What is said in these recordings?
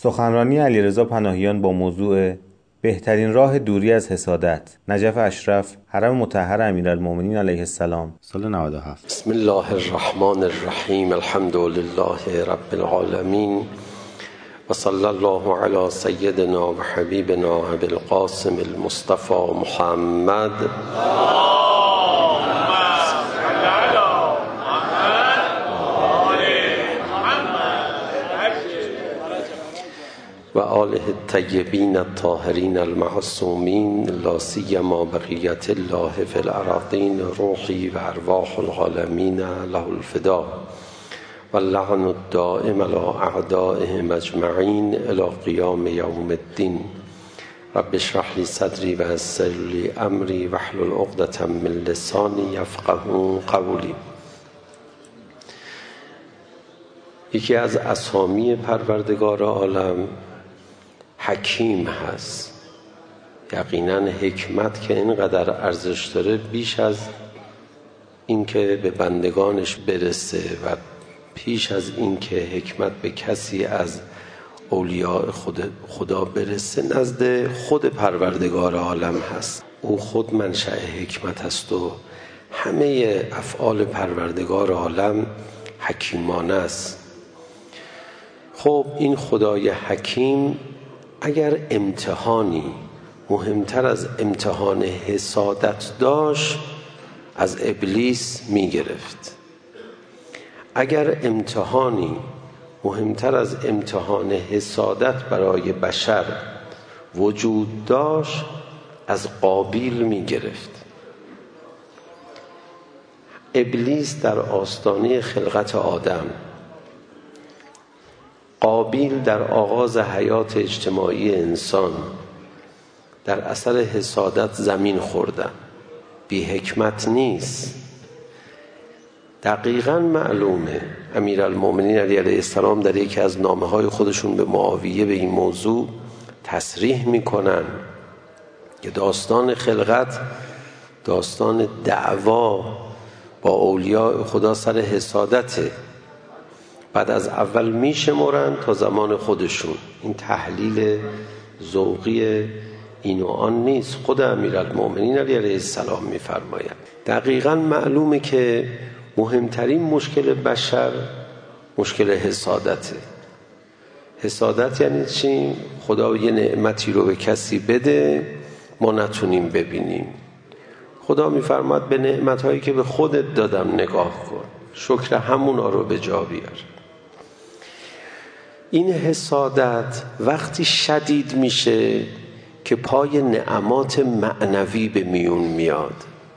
سخنرانی علیرضا پناهیان با موضوع بهترین راه دوری از حسادت، نجف اشرف، حرم مطهر امیرالمومنین علیه السلام، سال 97. بسم الله الرحمن الرحیم. الحمد لله رب العالمین و صلی الله علی سیدنا و حبیبنا ابی القاسم المصطفى محمد و آله الطیبین الطاهرین المعصومین، لا سیما بقیت الله فی الارضین، روحی و ارواح العالمین له الفدا و اللعن الدائم علی اعدائهم اجمعین الی قیام یوم الدین. رب اشرح لی صدری و یسر لی امری واحلل عقدة من لسانی یفقهوا قولی. یکی از اسامی پروردگار عالم حکیم هست. یقینا حکمت که اینقدر ارزش داره، بیش از اینکه به بندگانش برسه و پیش از اینکه حکمت به کسی از اولیاء خدا برسه، نزد خود پروردگار عالم هست. او خود منشأ حکمت است و همه افعال پروردگار عالم حکیمانه است. خب این خدای حکیم اگر امتحانی مهمتر از امتحان حسادت داشت، از ابلیس می گرفت. اگر امتحانی مهمتر از امتحان حسادت برای بشر وجود داشت، از قابیل می گرفت. ابلیس در آستانه خلقت آدم، قابیل در آغاز حیات اجتماعی انسان، در اثر حسادت زمین خوردن. بی حکمت نیست. دقیقاً معلومه. امیرالمومنین علیه السلام در یکی از نامه‌های خودشون به معاویه به این موضوع تصریح میکنن که داستان خلقت داستان دعوا با اولیاء خدا سر حسادته. بعد از اول میشمرن تا زمان خودشون. این تحلیل ذوقی این و آن نیست، خود امیرالمومنین علیه السلام میفرمایند. دقیقاً معلومه که مهمترین مشکل بشر مشکل حسادته. حسادت یعنی چی؟ خدا یه نعمتی رو به کسی بده ما نتونیم ببینیم. خدا میفرماد به نعمت‌هایی که به خودت دادم نگاه کن، شکر همونا رو به جا بیار. این حسادت وقتی شدید میشه که پای نعمات معنوی به میون میاد.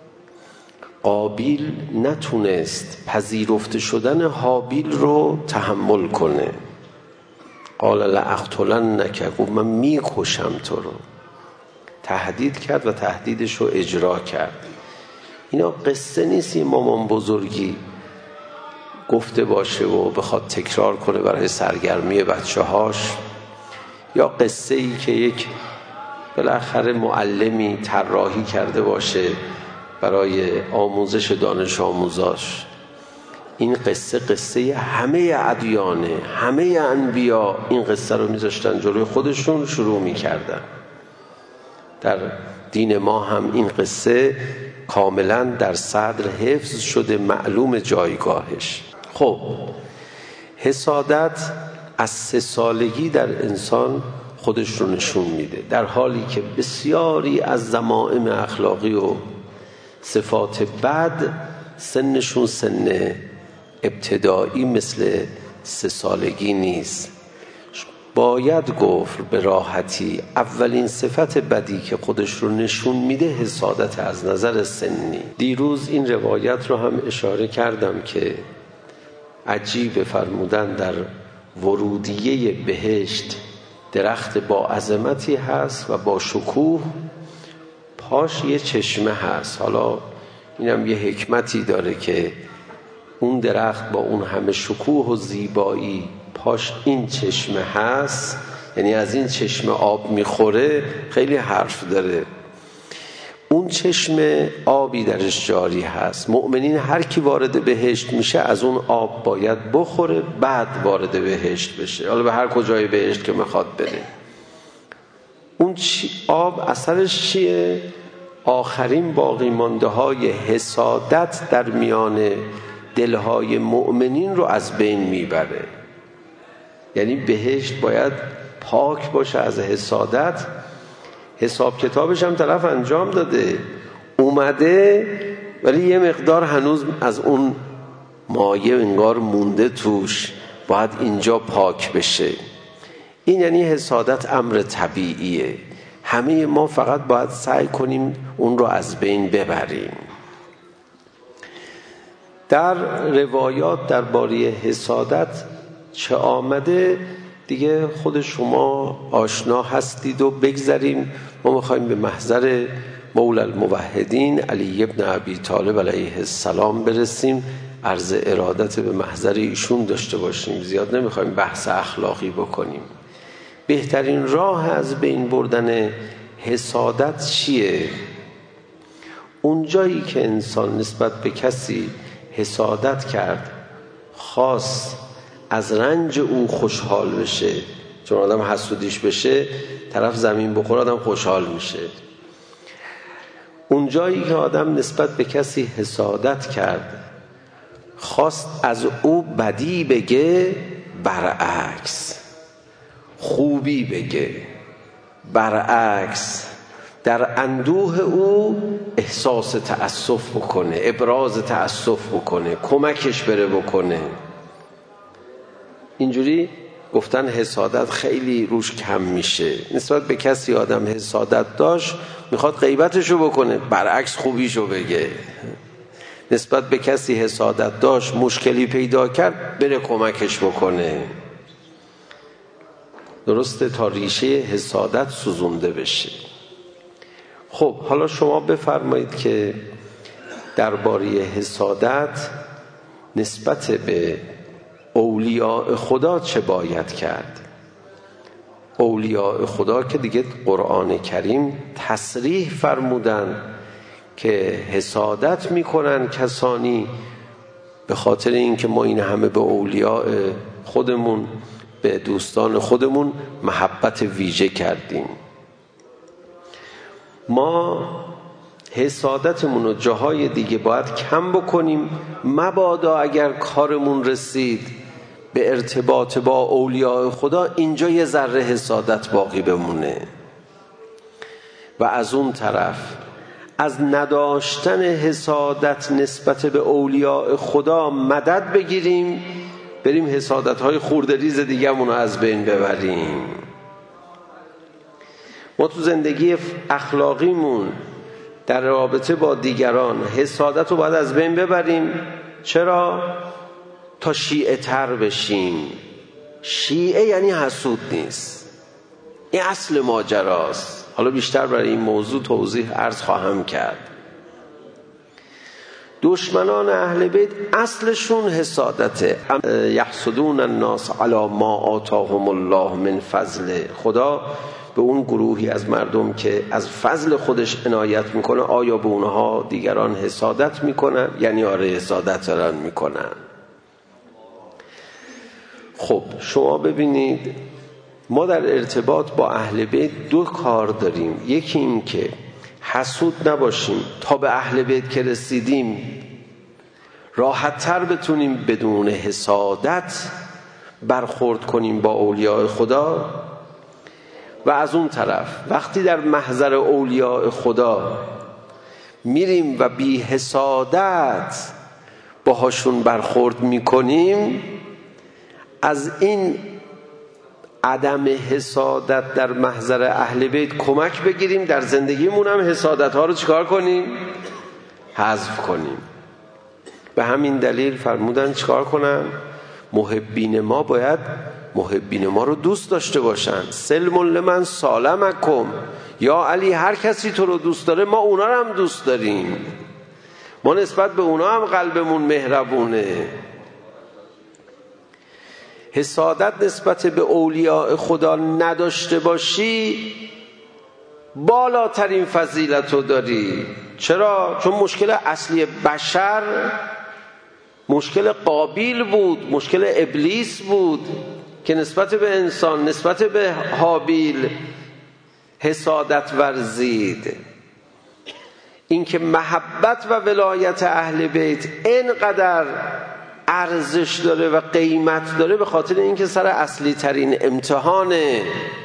قابیل نتونست پذیرفته شدن هابیل رو تحمل کنه. قال لاقتلنک، گفت من میکشم تو رو. تهدید کرد و تهدیدش رو اجرا کرد. اینا قصه نیست مامان بزرگی گفته باشه و بخواد تکرار کنه برای سرگرمی بچه‌هاش، یا قصه ای که یک بالاخره معلمی طراحی کرده باشه برای آموزش دانش آموزاش. این قصه همه ادیانه، همه انبیا این قصه رو میذاشتن جلوی خودشون، شروع میکردن. در دین ما هم این قصه کاملا در صدر حفظ شده، معلوم جایگاهش. خب حسادت از 3 سالگی در انسان خودش رو نشون میده، در حالی که بسیاری از ضمائم اخلاقی و صفات بد سنشون سن ابتدایی مثل 3 سالگی نیست. باید گفت به راحتی اولین صفت بدی که خودش رو نشون میده حسادت از نظر سنی. دیروز این روایت رو هم اشاره کردم که عجیب فرمودن در ورودیه بهشت درخت با عظمتی هست و با شکوه، پاش یه چشمه هست. حالا اینم یه حکمتی داره که اون درخت با اون همه شکوه و زیبایی پاش این چشمه هست، یعنی از این چشمه آب میخوره، خیلی حرف داره. اون چشم آبی درش جاری هست. مؤمنین هر کی وارد بهشت میشه از اون آب باید بخوره، بعد وارد بهشت بشه، حالا به هر کجای بهشت که میخواد بره. اون آب اثرش چیه؟ آخرین باقی مانده های حسادت در میان دلهای مؤمنین رو از بین میبره. یعنی بهشت باید پاک باشه از حسادت. حساب کتابش هم طرف انجام داده، اومده، ولی یه مقدار هنوز از اون مایه انگار مونده توش، باید اینجا پاک بشه. این یعنی حسادت امر طبیعیه. همه ما فقط باید سعی کنیم اون رو از بین ببریم. در روایات درباره حسادت چه آمده دیگه خود شما آشنا هستید و بگذاریم. ما میخوایم به محضر مولا الموحدین علی ابن ابی طالب علیه السلام برسیم، عرض ارادت به محضر ایشون داشته باشیم. زیاد نمیخوایم بحث اخلاقی بکنیم. بهترین راه از بین بردن حسادت چیه؟ اون جایی که انسان نسبت به کسی حسادت کرد، خاص از رنج او خوشحال بشه، چون آدم حسودیش بشه طرف زمین بخوره آدم خوشحال میشه. اون جایی که آدم نسبت به کسی حسادت کرد، خواست از او بدی بگه، برعکس خوبی بگه، برعکس در اندوه او احساس تأسف بکنه، ابراز تأسف بکنه، کمکش بره بکنه. اینجوری گفتن حسادت خیلی روش کم میشه. نسبت به کسی آدم حسادت داشت، میخواد غیبتشو بکنه، برعکس خوبیشو بگه. نسبت به کسی حسادت داشت، مشکلی پیدا کرد، بره کمکش بکنه. درسته تا ریشه حسادت سوزونده بشه. خب حالا شما بفرمایید که درباره حسادت نسبت به اولیاء خدا چه باید کرد؟ اولیاء خدا که دیگه قرآن کریم تصریح فرمودن که حسادت میکنن کسانی به خاطر اینکه ما این همه به اولیاء خودمون، به دوستان خودمون محبت ویژه کردیم. ما حسادتمون رو جاهای دیگه باید کم بکنیم، مبادا اگر کارمون رسید به ارتباط با اولیاء خدا اینجا یه ذره حسادت باقی بمونه. و از اون طرف از نداشتن حسادت نسبت به اولیاء خدا مدد بگیریم، بریم حسادت‌های خوردریز دیگه‌مون رو از بین ببریم. ما تو زندگی اخلاقیمون در رابطه با دیگران حسادت رو باید از بین ببریم. چرا؟ تا شیعه تر بشیم. شیعه یعنی حسود نیست، این اصل ماجراست. حالا بیشتر برای این موضوع توضیح عرض خواهم کرد. دشمنان اهل بیت اصلشون حسادته. یحسدون الناس علی ما آتاهم الله من فضل. خدا به اون گروهی از مردم که از فضل خودش عنایت میکنه، آیا به اونها دیگران حسادت میکنن؟ یعنی آره حسادت دارن میکنن. خب شما ببینید ما در ارتباط با اهل بیت دو کار داریم. یکی این که حسود نباشیم تا به اهل بیت که رسیدیم راحت تر بتونیم بدون حسادت برخورد کنیم با اولیاء خدا. و از اون طرف وقتی در محضر اولیاء خدا میریم و بی حسادت باهاشون برخورد میکنیم، از این عدم حسادت در محضر اهل بیت کمک بگیریم، در زندگیمون هم حسادت ها رو چیکار کنیم؟ حذف کنیم. به همین دلیل فرمودن چیکار کنن؟ محبین ما باید محبین ما رو دوست داشته باشن. سلم لمن سالمکم، یا علی هر کسی تو رو دوست داره ما اونا رو هم دوست داریم، ما نسبت به اونا هم قلبمون مهربونه. حسادت نسبت به اولیاء خدا نداشته باشی، بالاترین فضیلت رو داری. چرا؟ چون مشکل اصلی بشر مشکل قابیل بود، مشکل ابلیس بود که نسبت به انسان، نسبت به هابیل حسادت ورزید. این که محبت و ولایت اهل بیت اینقدر ارزش داره و قیمت داره به خاطر اینکه سر اصلی ترین امتحانه.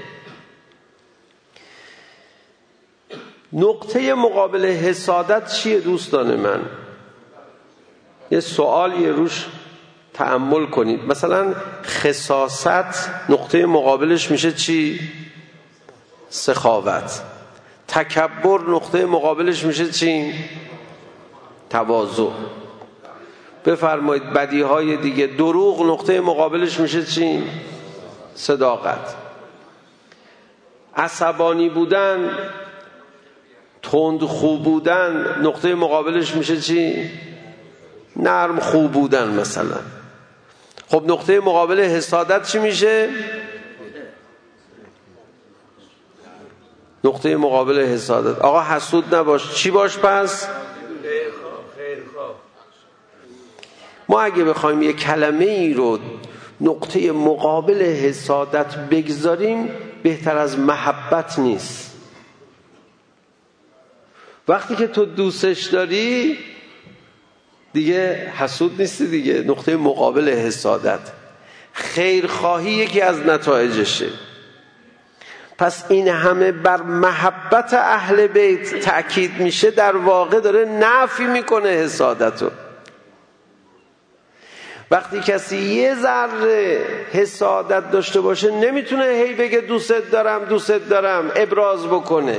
نقطه مقابل حسادت چیه دوستان من؟ یه سوال یه روش تأمل کنید. مثلا خساست نقطه مقابلش میشه چی؟ سخاوت. تکبر نقطه مقابلش میشه چی؟ تواضع. بفرمایید بدیهای دیگه. دروغ نقطه مقابلش میشه چی؟ صداقت. عصبانی بودن، تند خوب بودن نقطه مقابلش میشه چی؟ نرم خوب بودن مثلا. خب نقطه مقابل حسادت چی میشه؟ نقطه مقابل حسادت آقا حسود نباش، چی باش پس؟ ما اگه بخوایم یه کلمه ای رو نقطه مقابل حسادت بگذاریم بهتر از محبت نیست. وقتی که تو دوستش داری دیگه حسود نیستی دیگه. نقطه مقابل حسادت خیرخواهی یکی از نتایجشه. پس این همه بر محبت اهل بیت تأکید میشه، در واقع داره نفی میکنه حسادتو. وقتی کسی یه ذره حسادت داشته باشه نمیتونه هی بگه دوست دارم دوست دارم ابراز بکنه.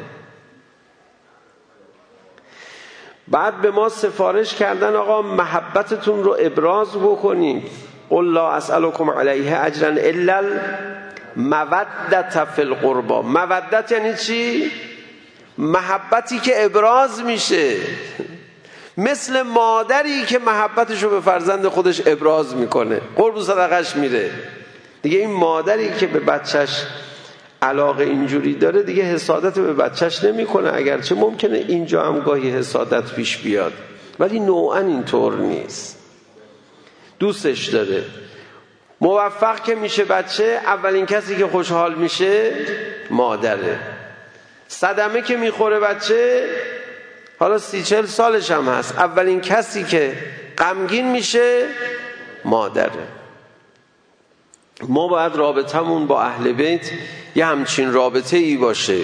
بعد به ما سفارش کردن آقا محبتتون رو ابراز بکنید. قل لا اسألكم علیه اجرا الا المودة فی القربى. مودت یعنی چی؟ محبتی که ابراز میشه. مثل مادری که محبتش رو به فرزند خودش ابراز میکنه، قرب و صدقش میره دیگه. این مادری که به بچهش علاقه اینجوری داره دیگه حسادت به بچهش نمیکنه، اگرچه ممکنه اینجا هم گاهی حسادت پیش بیاد ولی نوعا اینطور نیست. دوستش داره. موفق که میشه بچه، اولین کسی که خوشحال میشه مادره. صدمه که میخوره بچه، حالا 30-40 سالش هم هست، اولین کسی که غمگین میشه مادره. ما باید رابطمون با اهل بیت یه همچین رابطه ای باشه.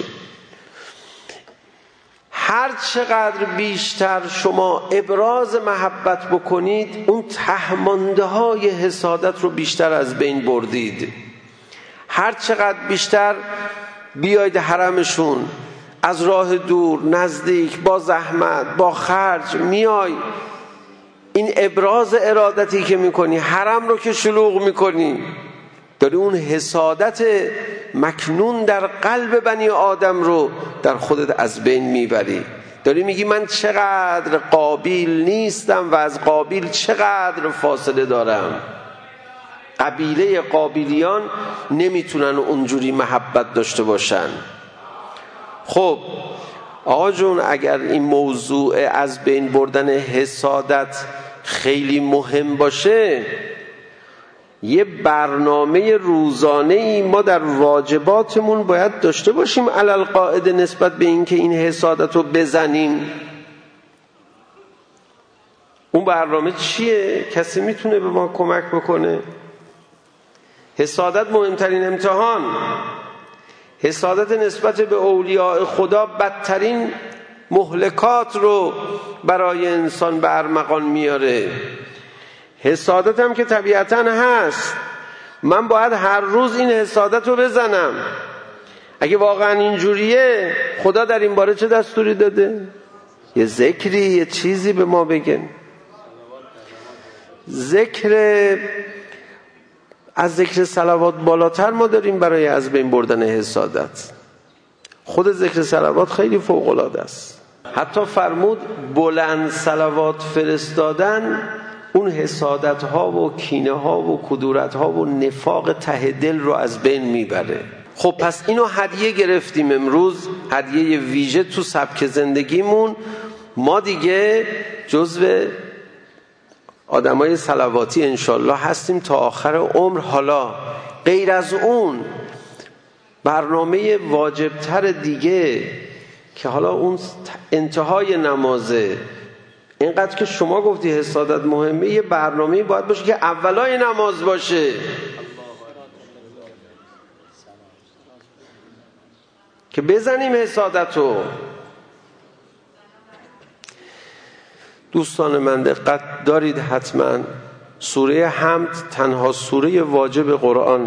هر چقدر بیشتر شما ابراز محبت بکنید اون تهمانده های حسادت رو بیشتر از بین بردید. هر چقدر بیشتر بیاید حرمشون، از راه دور نزدیک، با زحمت با خرج میای، این ابراز ارادتی که میکنی، حرم رو که شلوغ میکنی، داری اون حسادت مکنون در قلب بنی آدم رو در خودت از بین میبری. داری میگی من چقدر قابیل نیستم و از قابیل چقدر فاصله دارم. قبیله قابیلیان نمیتونن اونجوری محبت داشته باشن. خب آقا جون، اگر این موضوع از بین بردن حسادت خیلی مهم باشه، یه برنامه روزانه‌ای ما در واجباتمون باید داشته باشیم علل قاعده نسبت به این که این حسادت رو بزنیم. اون برنامه چیه؟ کسی میتونه به ما کمک بکنه؟ حسادت مهمترین امتحان. حسادت نسبت به اولیاء خدا بدترین مهلکات رو برای انسان به ارمغان میاره. حسادت هم که طبیعتاً هست، من باید هر روز این حسادت رو بزنم. اگه واقعا اینجوریه خدا در این باره چه دستوری داده؟ یه ذکری، یه چیزی به ما بگن. از ذکر صلوات بالاتر ما داریم برای از بین بردن حسادت. خود ذکر صلوات خیلی فوق العاده است. حتی فرمود بلند صلوات فرستادن اون حسادت ها و کینه ها و کدورت ها و نفاق ته دل رو از بین میبره. خب پس اینو هدیه گرفتیم امروز، هدیه ویژه تو سبک زندگیمون. ما دیگه جزو آدمای صلواتی انشالله هستیم تا آخر عمر. حالا غیر از اون برنامه واجبتر دیگه که حالا اون انتهای نمازه، اینقدر که شما گفتی حسادت مهمه، یه برنامه باید باشه که اولای نماز باشه. که بزنیم حسادتو. دوستان من دقت دارید حتما، سوره حمد تنها سوره واجب قرآن.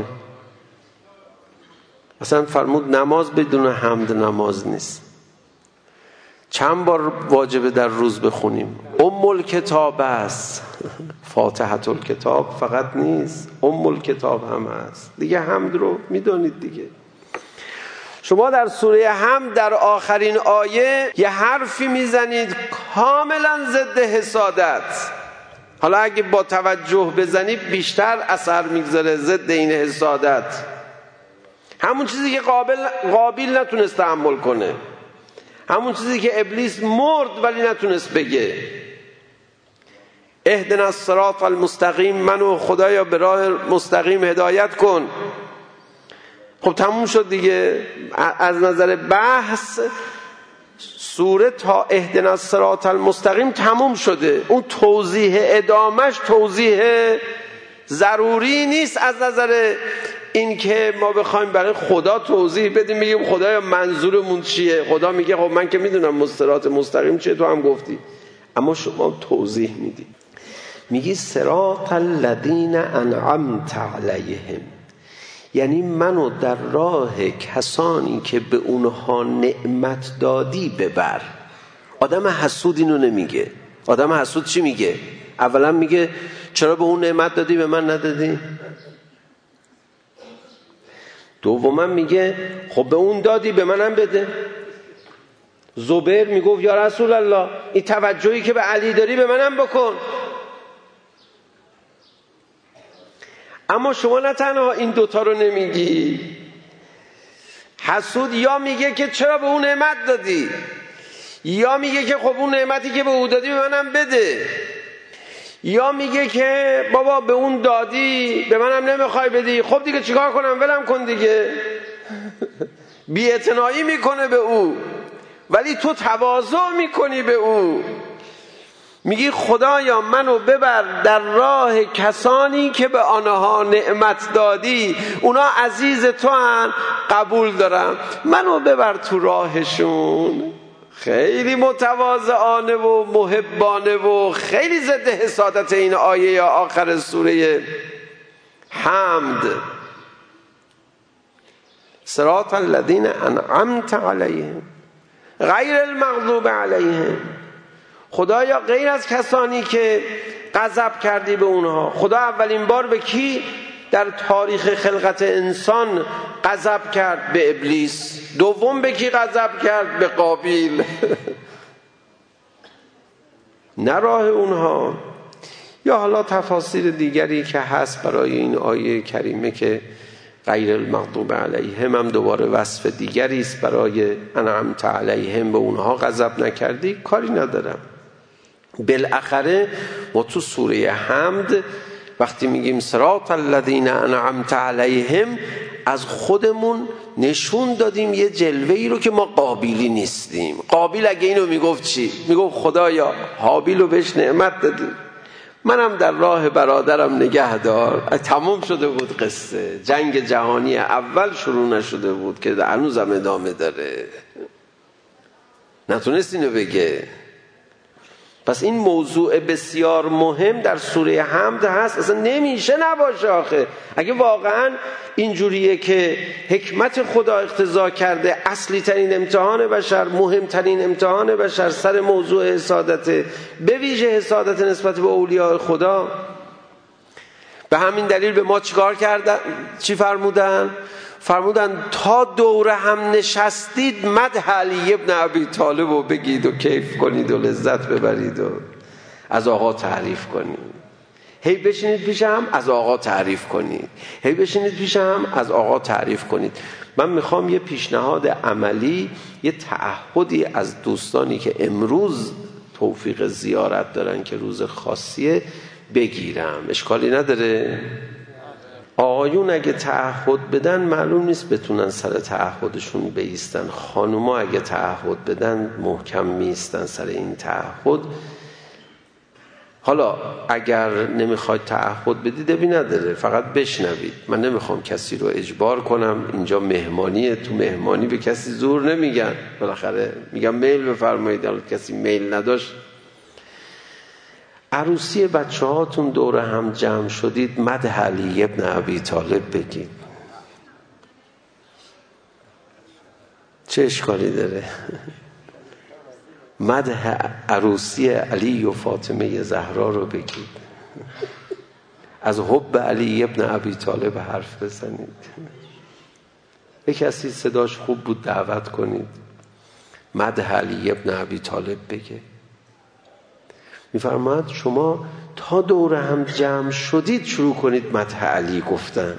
اصلا فرمود نماز بدون حمد نماز نیست. چند بار واجبه در روز بخونیم؟ الکتاب است. فاتحه الکتاب فقط نیست، الکتاب هم هست دیگه. حمد رو میدونید دیگه. شما در سوره حمد در آخرین آیه یه حرفی میزنید کاملا ضد حسادت. حالا اگه با توجه بزنید بیشتر اثر میگذاره ضد این حسادت. همون چیزی که قابیل نتونست تحمل کنه، همون چیزی که ابلیس مرد ولی نتونست بگه. اهدنا الصراط المستقیم، منو خدایا به راه مستقیم هدایت کن. خب تموم شد دیگه. از نظر بحث سوره تا اهدنا الصراط المستقیم تموم شده. اون توضیح ادامش توضیح ضروری نیست از نظر این که ما بخوایم برای خدا توضیح بدیم، میگیم خدایا منظورمون چیه. خدا میگه خب من که میدونم صراط مستقیم چیه، تو هم گفتی. اما شما توضیح میدی، میگی صراط الذین انعمت علیهم، یعنی منو در راه کسانی که به اونها نعمت دادی ببر. آدم حسود اینو نمیگه. آدم حسود چی میگه؟ اولا میگه چرا به اون نعمت دادی به من ندادی؟ دوما میگه خب به اون دادی به منم بده. زبیر میگفت یا رسول الله این توجهی که به علی داری به منم بکن. اما شما نه تنها این دوتا رو نمیگی. حسود یا میگه که چرا به اون نعمت دادی، یا میگه که خب اون نعمتی که به اون دادی به منم بده، یا میگه که بابا به اون دادی به منم نمیخوای بدی، خب دیگه چیکار کنم، ولم کن دیگه. بی‌اعتنایی میکنه به او، ولی تو تواضع میکنی به او. میگی خدایا منو ببر در راه کسانی که به آنها نعمت دادی، اونا عزیز تو هن، قبول دارم، منو ببر تو راهشون. خیلی متواضعانه و محبانه و خیلی ضد حسادت این آیه یا آخر سوره حمد. صراط الذین انعمت علیهم غیر المغضوب علیهم. خدایا غیر از کسانی که غضب کردی به اونها. خدا اولین بار به کی در تاریخ خلقت انسان غضب کرد؟ به ابلیس. دوم به کی غضب کرد؟ به قابیل. نه راه اونها. یا حالا تفاسیر دیگری که هست برای این آیه کریمه که غیر المغضوب علیهم هم دوباره وصف دیگری است برای انعمت علیهم، به اونها غضب نکردی، کاری ندارم. بالاخره ما تو سوره حمد وقتی میگیم صراط الذین انعمت علیهم، از خودمون نشون دادیم یه جلوه‌ای رو که ما قابیلی نیستیم. قابیل اگه اینو میگفت چی؟ میگفت خدایا حابیل رو بهش نعمت دادی، منم در راه برادرم نگه دار. تمام شده بود قصه. جنگ جهانی اول شروع نشده بود که هنوزم ادامه داره. نتونست اینو بگه. پس این موضوع بسیار مهم در سوره حمد هست. اصلا نمیشه نباشه آخه. اگه واقعا اینجوریه که حکمت خدا اقتضا کرده اصلی ترین امتحان بشر، مهمترین امتحان بشر سر موضوع حسادته، به ویژه حسادت نسبت به اولیاء خدا، به همین دلیل به ما چیکار کردن؟ چی فرمودن؟ فرمودن تا دور هم نشستید مدح علی ابن ابی طالب رو بگید و کیف کنید و لذت ببرید و از آقا تعریف کنید. هی بشینید پیشم از آقا تعریف کنید، هی بشینید پیشم از آقا تعریف کنید. من میخوام یه پیشنهاد عملی، یه تعهدی از دوستانی که امروز توفیق زیارت دارن که روز خاصیه بگیرم. اشکالی نداره؟ آقایون اگه تعهد بدن معلوم نیست بتونن سر تعهدشون بایستن. خانوما اگه تعهد بدن محکم میایستن سر این تعهد. حالا اگر نمیخواید تعهد بدید ابی نداره، فقط بشنوید. من نمیخوام کسی رو اجبار کنم، اینجا مهمانیه، تو مهمانی به کسی زور نمیگن، بالاخره میگم میل بفرمایید. حالا کسی میل نداشت، عروسی بچه هاتون دور هم جمع شدید مدح علی ابن ابی طالب بگید. چه اشکالی داره؟ مدح عروسی علی و فاطمه زهرا رو بگید، از حب علی ابن ابی طالب حرف بزنید. یک کسی صداش خوب بود دعوت کنید مدح علی ابن ابی طالب بگه. میفرماید شما تا دور هم جمع شدید شروع کنید مدح علی گفتن.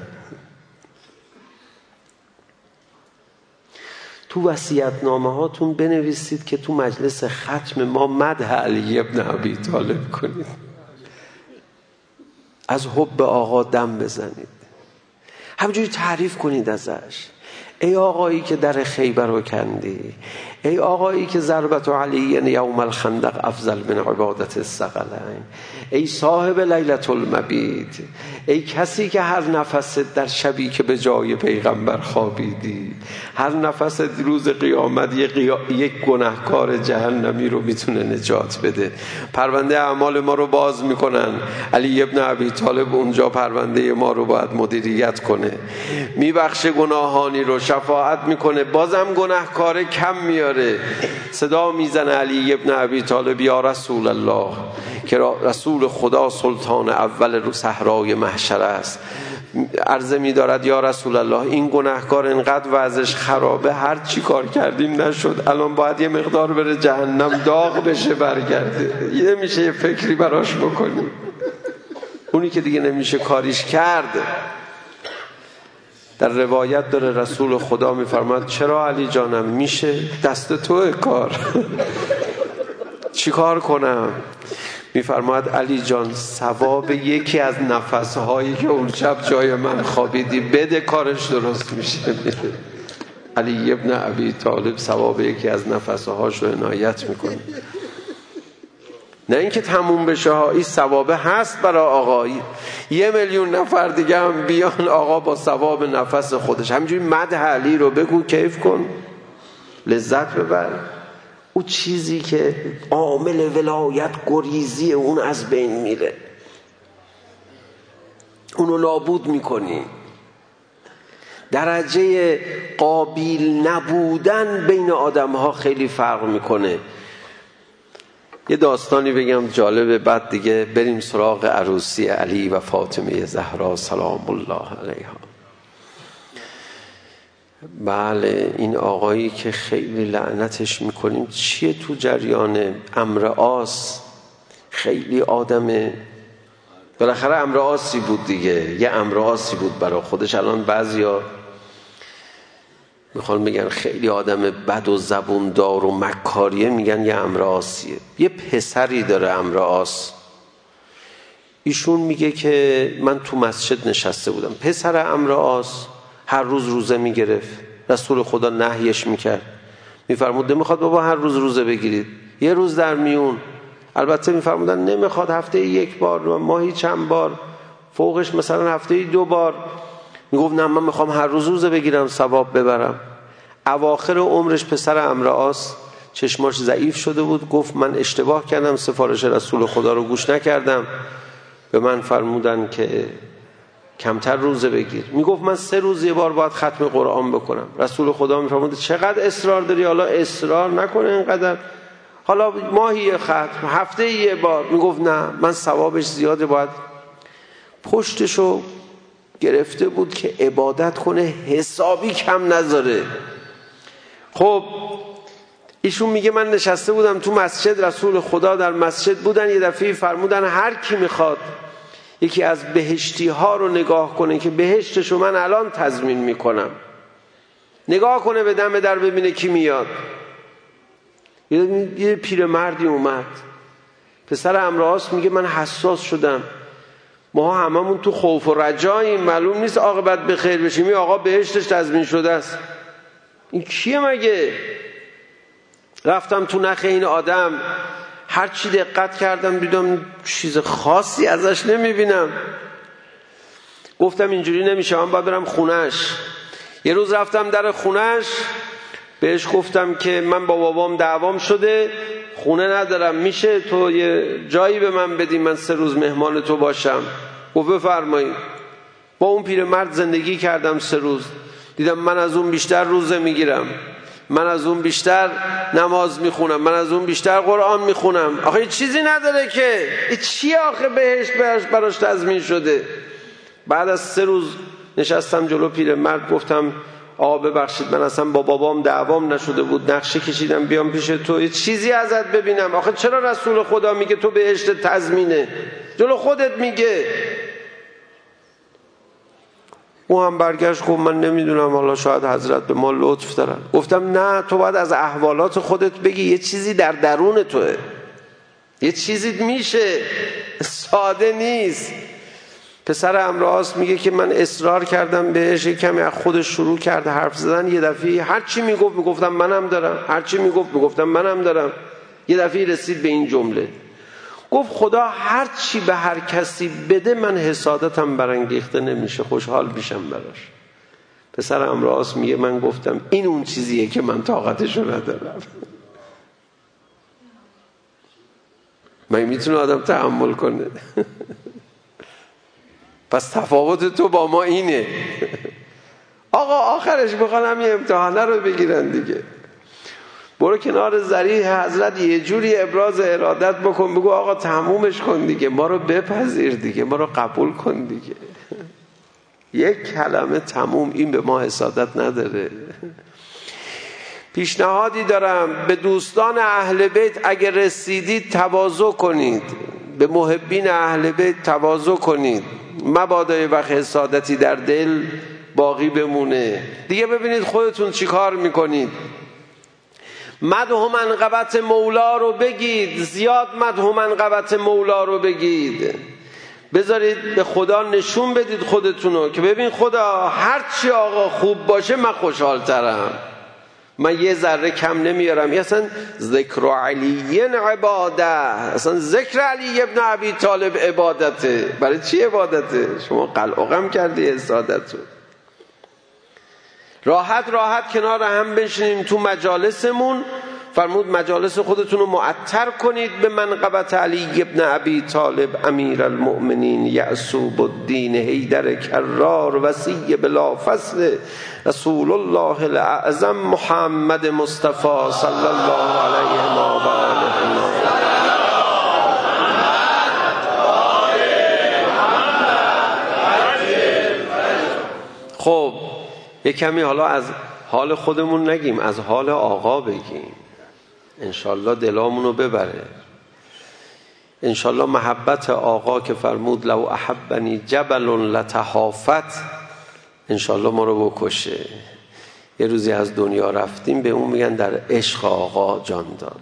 تو وصیت‌نامه هاتون بنویسید که تو مجلس ختم ما مدح علی ابن ابی طالب کنید، از حب آقا دم بزنید، همجوری تعریف کنید ازش. ای آقایی که در خیبر رو کندی، ای آقایی که ضربت علی یوم الخندق افضل من عبادت الثقلین، ای صاحب لیلة المبیت، ای کسی که هر نفست در شبی که به جای پیغمبر خوابیدی، هر نفست روز قیامت یک گناهکار جهنمی رو میتونه نجات بده. پرونده اعمال ما رو باز میکنن، علی ابن ابی طالب اونجا پرونده ما رو باید مدیریت کنه، میبخشه گناهانی رو، شفاعت میکنه، بازم گناهکار کم میاره. صدا میزنه علی ابن ابی طالب یا رسول الله، که رسول خدا سلطان اول رو صحرای محشر است، عرضه می‌دارد یا رسول الله این گناهکار انقدر وضعش خرابه، هر چی کار کردیم نشد، الان باید یه مقدار بره جهنم داغ بشه برگرده، یه نمیشه یه فکری براش بکنیم. اونی که دیگه نمیشه کاریش کرد. در روایت داره رسول خدا میفرماد چرا علی جانم میشه، دست توه کار چی کار کنم؟ میفرماد علی جان ثواب یکی از نفسهایی که اون شب جای من خوابیدی بده، کارش درست میشه. علی ابن ابی طالب ثواب یکی از نفسهاش رو عنایت میکنه. نه اینکه تموم بشه ها، این ثوابه هست برای آقا، 1,000,000 نفر دیگه هم بیان آقا با ثواب نفس خودش. همینجوری مدح علی رو بگو، کیف کن، لذت ببر. او چیزی که عامل ولایت گریزی اون از بین میره، اونو نابود میکنی. درجه قابیل نبودن بین آدم ها خیلی فرق میکنه. یه داستانی بگم جالبه، بعد دیگه بریم سراغ عروسی علی و فاطمه زهرا سلام الله علیها. بله، این آقایی که خیلی لعنتش میکنیم چیه تو جریان عمرو عاص، خیلی آدم بالاخره عمرو عاصی بود دیگه، یه عمرو عاصی بود برای خودش. الان بعضیا میخوان میگن خیلی آدم بد و زبون دار و مکاریه، میگن یه عمرو عاصیه. یه پسری داره عمرو عاص، ایشون میگه که من تو مسجد نشسته بودم، پسر عمرو عاص هر روز روزه میگرفت، رسول خدا نهیش میکرد، میفرمود نمیخواد بابا هر روز روزه بگیرید، یه روز در میون. البته میفرمودن نمیخواد هفته 1 بار، ماهی چند بار، فوقش مثلا هفته 2 بار. میگفت نه من میخوام هر روز روزه بگیرم ثواب ببرم. اواخر عمرش پسر عمرو عاص چشماش ضعیف شده بود، گفت من اشتباه کردم، سفارش رسول خدا رو گوش نکردم، به من فرمودن که کمتر روزه بگیر. میگفت من 3 روز یه بار باید ختم قرآن بکنم. رسول خدا میفرمود چقدر اصرار داری، حالا اصرار نکنه اینقدر، حالا ماهی ختم، هفته 1 بار. میگفت نه من ثوابش زیاده، باید پشتشو گرفته بود که عبادت کنه حسابی کم نذاره. خب ایشون میگه من نشسته بودم تو مسجد، رسول خدا در مسجد بودن، یه دفعه فرمودن هر کی میخواد یکی از بهشتی ها رو نگاه کنه که بهشتشو من الان تضمین میکنم. نگاه کنه به دم در ببینه کی میاد. یه پیرمردی اومد، پسر امراست، میگه من حساس شدم، ما هممون تو خوف و رجاییم، معلوم نیست عاقبت به خیر بشیم، این آقا بهشتش تضمین شده است، این کیه مگه؟ رفتم تو نخ این آدم، هر چی دقت کردم دیدم چیز خاصی ازش نمیبینم. گفتم اینجوری نمیشه، من باید برم خونش. یه روز رفتم در خونش، بهش گفتم که من با بابام دعوام شده، خونه ندارم، میشه تو یه جایی به من بدی، من 3 روز مهمان تو باشم؟ گفت بفرمایید. با اون پیرمرد زندگی کردم 3 روز، دیدم من از اون بیشتر روزه میگیرم، من از اون بیشتر نماز میخونم، من از اون بیشتر قرآن میخونم. آخه چیزی نداره که، چیه آخه بهشت براش تضمین شده؟ بعد از 3 روز نشستم جلو پیرمرد، گفتم آقا ببخشید من اصلا با بابام دعوام نشده بود، نقشه کشیدم بیام پیش تو یه چیزی ازت ببینم. آخه چرا رسول خدا میگه تو بهشت تضمینه؟ جلو خودت میگه. او هم برگشت گفت من نمیدونم، حالا شاید حضرت به ما لطف دارن. گفتم نه، تو باید از احوالات خودت بگی، یه چیزی در درون توه، یه چیزی میشه، ساده نیست. پسر امراست میگه که من اصرار کردم بهش، کمی از خودش شروع کرد حرف زدن. یه دفعه هر چی میگفتم منم دارم، هر چی میگفتم منم دارم. یه دفعه رسید به این جمله، گفت خدا هر چی به هر کسی بده من حسادتم برانگیخته نمیشه، خوشحال میشم براش. پسر امراست میگه من گفتم این اون چیزیه که من طاقتشو ندارم. من میتونه آدم تحمل کنه؟ پس تفاوت تو با ما اینه. آقا آخرش میخوان همین امتحانه رو بگیرن دیگه. برو کنار ذریح حضرت یه جوری ابراز ارادت بکن، بگو آقا تمومش کن دیگه، ما رو بپذیر دیگه، ما رو قبول کن دیگه. یک کلمه تموم، این به ما حسادت نداره. پیشنهادی دارم به دوستان اهل بیت، اگه رسیدید تواضع کنید، به محبین اهل بیت تواضع کنید، مبادا یه وقت حسادتی در دل باقی بمونه دیگه. ببینید خودتون چی کار میکنید. مدح و منقبت مولا رو بگید، زیاد مدح و منقبت مولا رو بگید، بذارید به خدا نشون بدید خودتونو که ببین خدا هر چی آقا خوب باشه من خوشحالترم، من یه ذره کم نمیارم. اصلا ذکر علی عباده، اصلا ذکر علی ابن ابی طالب عبادته. برای چی عبادته؟ شما قلقم کردی حسادتو. راحت کنار هم بشینیم تو مجالسمون. فرمود مجالس خودتون رو معطر کنید به منقبت علی ابن ابی طالب امیر المؤمنین یعصوب الدین حیدر کرار وصی بلا فصل رسول الله الاعظم محمد مصطفی صلی الله علیه و آله. خب یک کمی حالا از حال خودمون نگیم، از حال آقا بگیم، انشالله دلامونو ببره. انشالله محبت آقا که فرمود لو احبنی جبل لتهافت، انشالله ما رو بکشه. یه روزی از دنیا رفتیم به اون میگن در عشق آقا جان داد.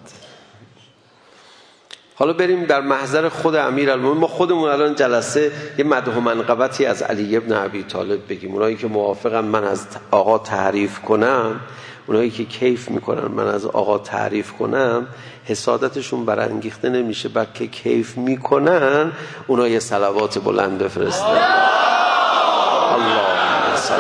حالا بریم در محضر خود امیرالمومنین. ما خودمون الان جلسه یه مدح و منقبتی از علی ابن ابی طالب بگیم. اونایی که موافقن من از آقا تعریف کنم، اونایی که کیف میکنن من از آقا تعریف کنم، حسادتشون برانگیخته نمیشه، بلکه کیف میکنن. اونا یه صلوات بلند بفرستن. اللهم صل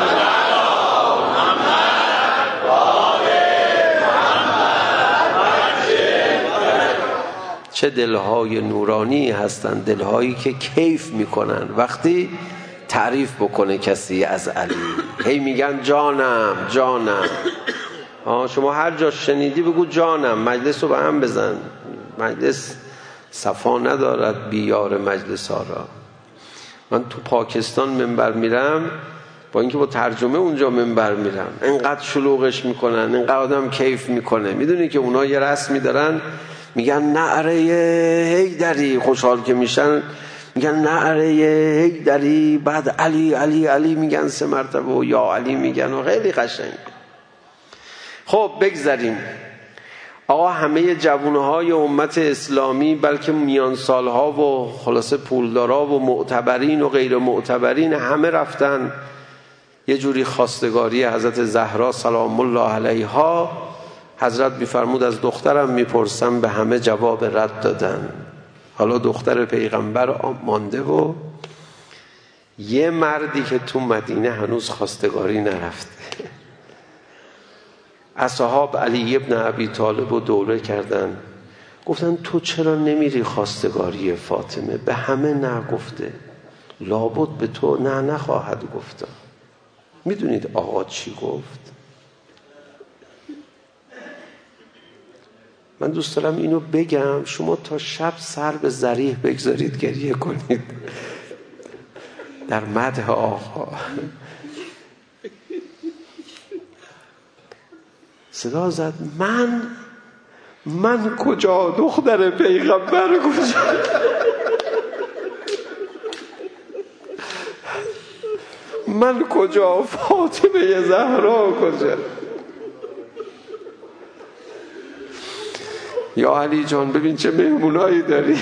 چه دلهای نورانی هستن، دلهایی که کیف میکنن وقتی تعریف بکنه کسی از علی. هی میگن جانم جانم. شما هر جا شنیدی بگو جانم، مجلس رو به هم بزن. مجلس صفا ندارد بیار مجلس ها را. من تو پاکستان منبر میرم، با اینکه با ترجمه اونجا منبر میرم، انقدر شلوغش میکنن، انقدر آدم کیف میکنه. میدونی که اونا یه رسمی دارن، میگن نعره حیدری، خوشحال که میشن میگن نعره حیدری، بعد علی علی علی میگن 3 مرتبه و یا علی میگن و خیلی قشنگ. خب بگذاریم. آقا همه جوانهای امت اسلامی، بلکه میان سالها و خلاصه پولدارا و معتبرین و غیر معتبرین، همه رفتن یه جوری خواستگاری حضرت زهرا سلام الله علیها. حضرت میفرمود از دخترم میپرسم، به همه جواب رد دادن. حالا دختر پیغمبر مانده و یه مردی که تو مدینه هنوز خواستگاری نرفته. اصحاب علی ابن ابی طالب رو دوره کردن، گفتن تو چرا نمیری خواستگاری فاطمه؟ به همه نه گفته، لابد به تو نه نخواهد گفت. میدونید آقا چی گفت؟ من دوست دارم اینو بگم، شما تا شب سر به ذریح بگذارید گریه کنید در مدح آقا. صدا زد من کجا؟ دختر پیغمبر کجا؟ من کجا؟ فاطمه زهرا کجا؟ یا علی جان ببین چه مهمونایی داری.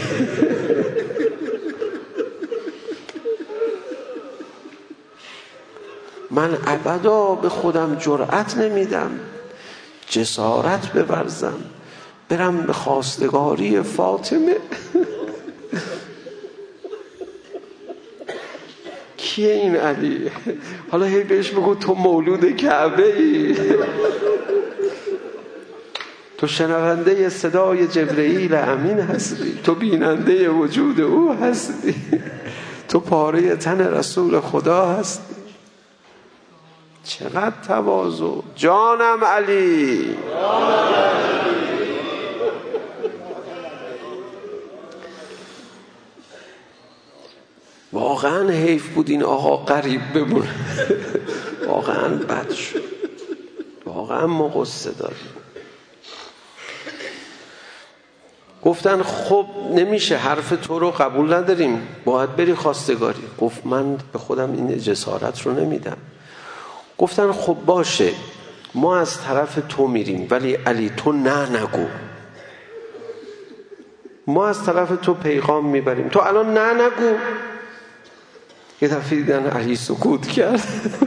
من ابدا به خودم جرأت نمیدم جسارت بورزم برم به خواستگاری فاطمه. کیه این علی؟ حالا هی بهش بگو تو مولود کعبه ای، تو شنونده صدای جبرئیل امین هستی، تو بیننده وجود او هستی، تو پاره تن رسول خدا هستی. چقدر تواضع. جانم علی. واقعا حیف بود این آقا غریب بمونه. واقعا بد شد. واقعا ما قصه داریم. گفتن خب نمیشه، حرف تو رو قبول نداریم، باید بری خواستگاری. گفت من به خودم این جسارت رو نمیدم. گفتن خب باشه ما از طرف تو میریم، ولی علی تو نه نگو. ما از طرف تو پیغام میبریم، تو الان نه نگو. یه دفعه دیدن علی سکوت کرد.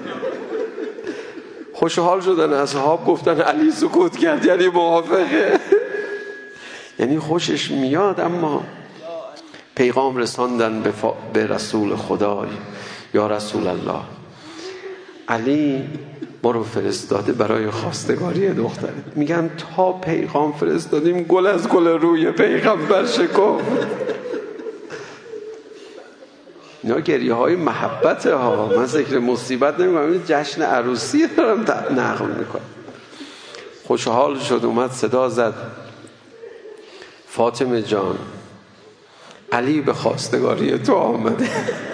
خوشحال شدن اصحاب، گفتن علی سکوت کرد یعنی موافقه، یعنی خوشش میاد. اما پیغام رساندن به رسول خدای، یا رسول الله علی ما رو فرستاده برای خواستگاری دخترت. میگن تا پیغام فرستادیم گل از گل روی پیغمبر شکفت. اینا گریه های محبت ها. من ذکر مصیبت نمیکنم، این جشن عروسی دارم نقل میکنم. خوشحال شد، اومد صدا زد فاطمه جان علی به خواستگاری تو آمده.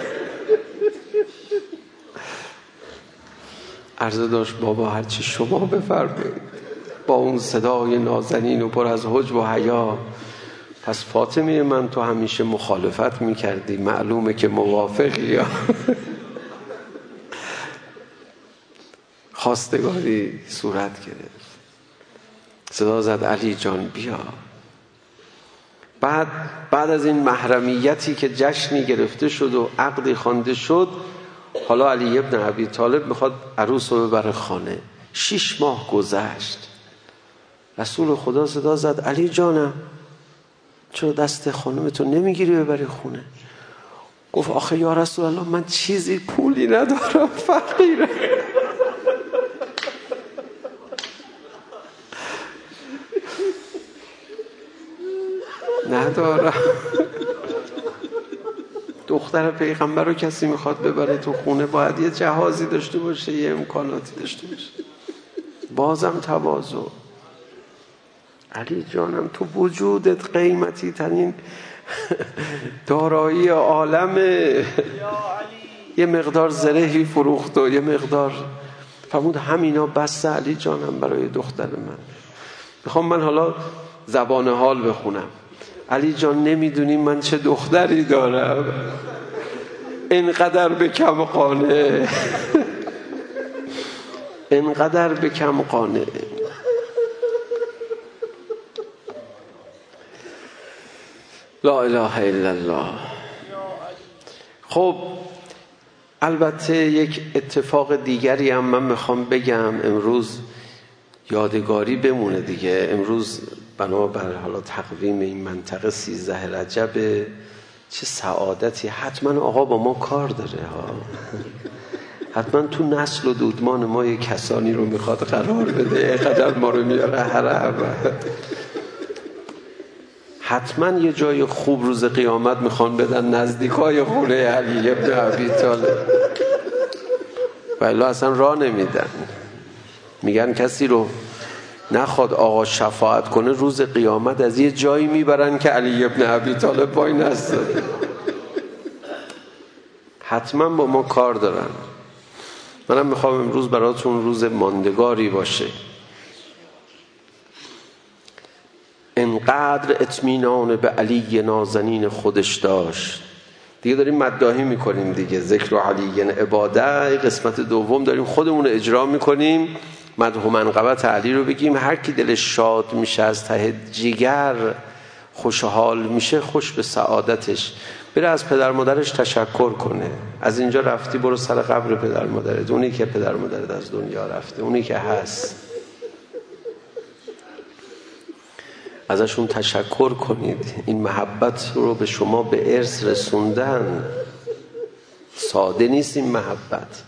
عرضه داشت بابا هرچی شما بفرمایید. با اون صدای نازنین و پر از حجب و حیا. پس فاطمه من تو همیشه مخالفت میکردی، معلومه که موافقی. خواستگاری صورت گرفت. صدا زد علی جان بیا. بعد از این محرمیتی که جشنی گرفته شد و عقدی خوانده شد، حالا علی ابن ابی طالب میخواد عروس رو ببره خانه. 6 ماه گذشت. رسول خدا صدا زد علی جانم چرا دست خانمتو نمیگیری ببری خونه؟ گفت آخه یا رسول الله من چیزی پولی ندارم، فقیرم. ندارم. دختر پیغمبر رو کسی میخواد ببره تو خونه باید یه جهازی داشته باشه، یه امکاناتی داشته باشه. بازم تواضع. علی جانم تو وجودت قیمتی ترین دارایی عالمه. یه مقدار زرهی فروخت و یه مقدار فرمود همینا بس علی جانم برای دختر من. میخوام من حالا زبان حال بخونم. علی جان نمیدونی من چه دختری دارم، اینقدر به کم قانع، اینقدر به کم قانع. لا اله الا الله. خب البته یک اتفاق دیگری هم من میخوام بگم، امروز یادگاری بمونه دیگه. امروز بنابر حالا تقویم این منطقه 13 رجب، چه سعادتی. حتما آقا با ما کار داره ها، حتما تو نسل و دودمان ما یه کسانی رو میخواد قرار بده، اینقدر ما رو میاره حرم. حتما یه جای خوب روز قیامت میخوان بدن نزدیکای خونه علی ابن ابی طالب، ولی اصلا راه نمیدن. میگن کسی رو نخواد آقا شفاعت کنه روز قیامت از یه جایی میبرن که علی ابن ابی طالب پای نستده. حتما با ما کار دارن. منم میخوام امروز براتون روز ماندگاری باشه. انقدر اطمینان به علی نازنین خودش داشت. دیگه داریم مداحی میکنیم دیگه، ذکر علی عباده قسمت دوم داریم خودمون اجرا میکنیم، مدح و منقبت علی رو بگیم. هر کی دلش شاد میشه از ته جگر خوشحال میشه، خوش به سعادتش، بره از پدر مادرش تشکر کنه. از اینجا رفتی برو سر قبر پدر مادرت، اونی که پدر مادرت از دنیا رفته، اونی که هست، ازشون تشکر کنید. این محبت رو به شما به ارث رسوندن، ساده نیست این محبت.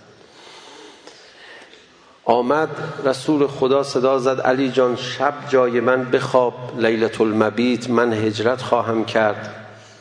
آمد رسول خدا صدا زد علی جان شب جای من بخواب، لیلة المبیت من هجرت خواهم کرد،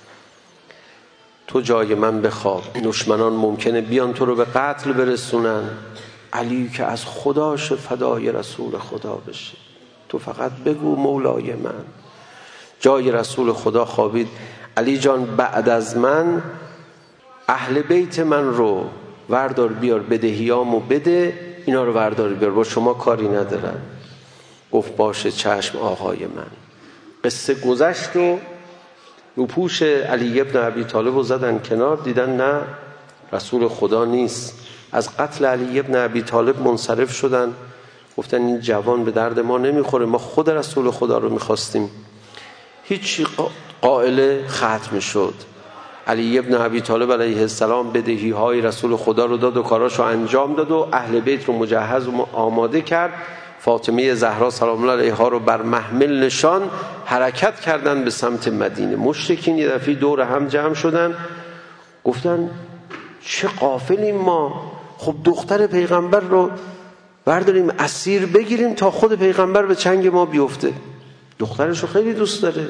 تو جای من بخواب. دشمنان ممکنه بیان تو رو به قتل برسونن، علی که از خداش فدای رسول خدا بشه، تو فقط بگو مولای من. جای رسول خدا خوابید. علی جان بعد از من اهل بیت من رو وردار بیار، بدهیامو بده، اینا رو وردار بیار، با شما کاری ندارن. گفت باشه چشم آقای من. قصه گذشت و روپوش علی ابن ابی طالب رو زدن کنار، دیدن نه رسول خدا نیست. از قتل علی ابن ابی طالب منصرف شدن، گفتن این جوان به درد ما نمیخوره، ما خود رسول خدا رو میخواستیم. هیچی قائل ختم شد. علی ابن ابی طالب علیه السلام بدهی های رسول خدا رو داد و کاراشو انجام داد و اهل بیت رو مجهز و آماده کرد. فاطمه زهرا سلام الله علیها رو بر محمل نشان حرکت کردن به سمت مدینه. مشرکین یه دفعه دور هم جمع شدن، گفتن چه غافلیم ما، خب دختر پیغمبر رو برداریم اسیر بگیریم تا خود پیغمبر به چنگ ما بیفته، دخترش رو خیلی دوست داره،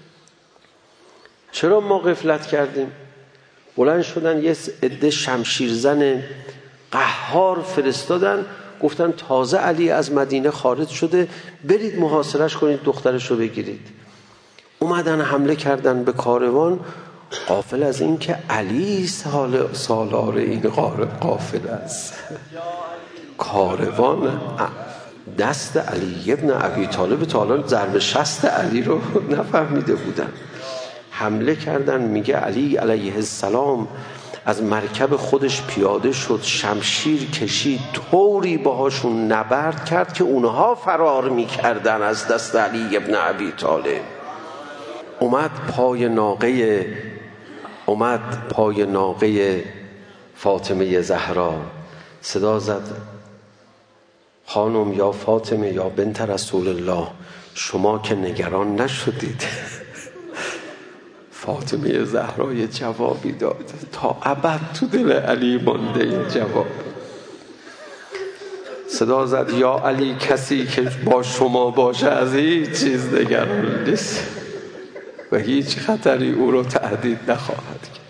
چرا ما غفلت کردیم؟ بلند شدن یه عده شمشیرزن قهار فرستادن، گفتن تازه علی از مدینه خارج شده، برید محاصرش کنید دخترش رو بگیرید. اومدن حمله کردن به کاروان، غافل از این که علی سالار این غافل است. کاروان دست علی ابن ابی طالب تا الان ضرب شست علی رو نفهمیده بودن. حمله کردن، میگه علی علیه السلام از مرکب خودش پیاده شد، شمشیر کشید، طوری باهاشون نبرد کرد که اونها فرار میکردن از دست علی ابن ابی طالب. اومد پای ناقه فاطمه زهرا، صدا زد خانم یا فاطمه یا بنت رسول الله، شما که نگران نشدید؟ فاطمه زهرا یه جوابی داد تا ابد تو دل علی مانده. این جواب صدا زد یا علی کسی که با شما باشه از هیچ چیز نگران نیست و هیچ خطری او رو تهدید نخواهد کرد.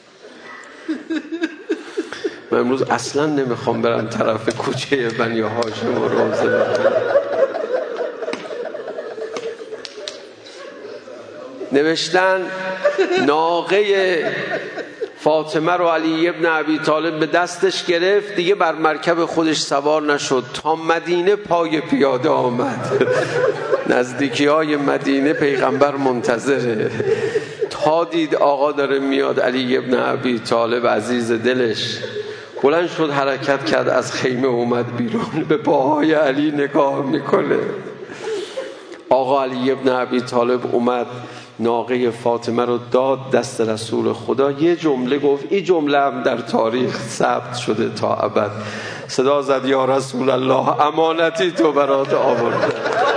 من امروز اصلا نمیخوام برم طرف کوچه بنی هاشم و روزه. نوشتن ناقه فاطمه رو علی ابن ابی طالب به دستش گرفت، دیگه بر مرکب خودش سوار نشد، تا مدینه پای پیاده آمد. نزدیکی های مدینه پیغمبر منتظره، تا دید آقا داره میاد، علی ابن ابی طالب عزیز دلش بلند شد، حرکت کرد، از خیمه اومد بیرون، به پاهای علی نگاه میکنه. آقا علی ابن ابی طالب اومد، ناقه فاطمه رو داد دست رسول خدا، یه جمله گفت، این جمله هم در تاریخ ثبت شده تا ابد. صدا زد یا رسول الله، امانتی تو برات آورده.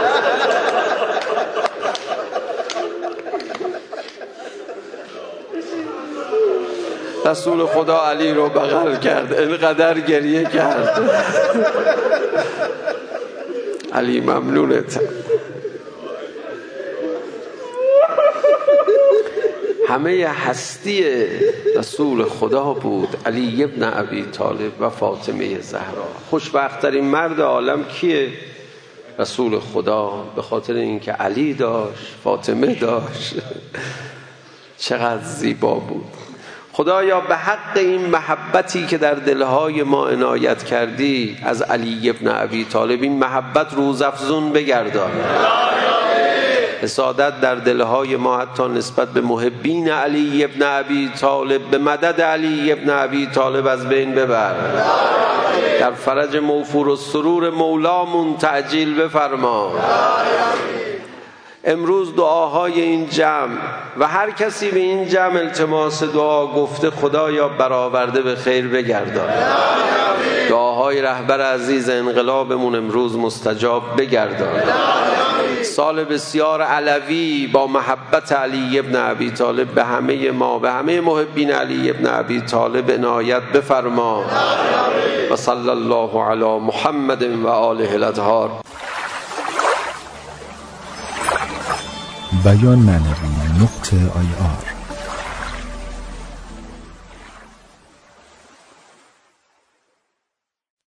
رسول خدا علی رو بغل کرد، اینقدر گریه کرد. علی ممنونت. همه هستی رسول خدا بود علی ابن ابی طالب و فاطمه زهرا. خوشبخت‌ترین مرد عالم کیه؟ رسول خدا، به خاطر اینکه علی داشت، فاطمه داشت. چقدر زیبا بود. خدایا به حق این محبتی که در دلهای ما عنایت کردی از علی ابن ابی طالب، این محبت روزافزون بگردان. حسادت در دلهای ما حتی نسبت به محبین علی ابن ابی طالب، به مدد علی ابن ابی طالب از بین ببر. در فرج موفور و سرور مولامون تعجیل بفرما. امروز دعاهای این جمع و هر کسی به این جمع التماس دعا گفته، خدایا برآورده به خیر بگردان. دعاهای رهبر عزیز انقلابمون امروز مستجاب بگردان. سال بسیار علوی با محبت علی ابن ابی طالب به همه ما، به همه محبین علی ابن ابی طالب عنایت بفرما. و صلی الله علی محمد و آله الاطهار. بیان معنوی .ir